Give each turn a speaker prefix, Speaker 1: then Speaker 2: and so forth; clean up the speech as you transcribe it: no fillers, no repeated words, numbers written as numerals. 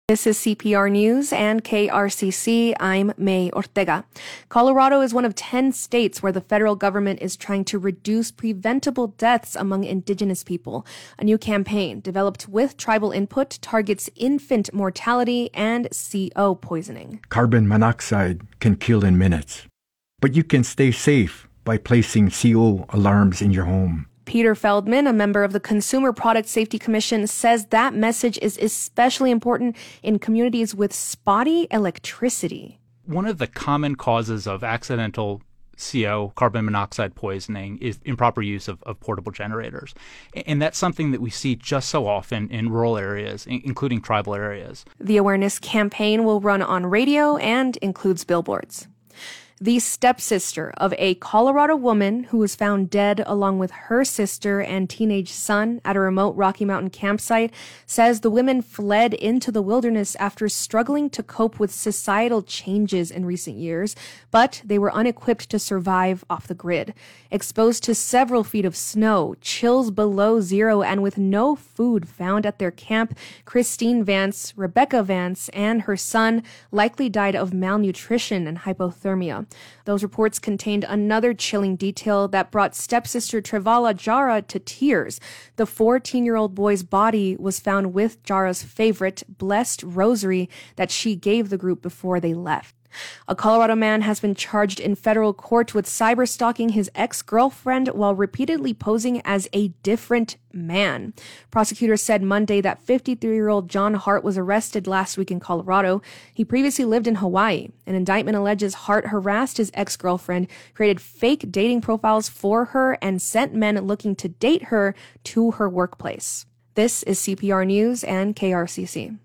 Speaker 1: This is CPR News and KRCC. I'm May Ortega. Colorado is one of 10 states where the federal government is trying to reduce preventable deaths among indigenous people. A new campaign developed with tribal input targets infant mortality and CO poisoning.
Speaker 2: Carbon monoxide can kill in minutes, but you can stay safe by placing CO alarms in your home.
Speaker 1: Peter Feldman, a member of the Consumer Product Safety Commission, says that message is especially important in communities with spotty electricity.
Speaker 3: One of the common causes of accidental CO, carbon monoxide poisoning, is improper use of portable generators. And that's something that we see just so often in rural areas, including tribal areas.
Speaker 1: The awareness campaign will run on radio and includes billboards. The stepsister of a Colorado woman who was found dead along with her sister and teenage son at a remote Rocky Mountain campsite says the women fled into the wilderness after struggling to cope with societal changes in recent years, but they were unequipped to survive off the grid. Exposed to several feet of snow, chills below zero, and with no food found at their camp, Christine Vance, Rebecca Vance, and her son likely died of malnutrition and hypothermia. Those reports contained another chilling detail that brought stepsister Trevala Jara to tears. The 14-year-old boy's body was found with Jara's favorite, blessed rosary that she gave the group before they left. A Colorado man has been charged in federal court with cyberstalking his ex-girlfriend while repeatedly posing as a different man. Prosecutors said Monday that 53-year-old John Hart was arrested last week in Colorado. He previously lived in Hawaii. An indictment alleges Hart harassed his ex-girlfriend, created fake dating profiles for her, and sent men looking to date her to her workplace. This is CPR News and KRCC.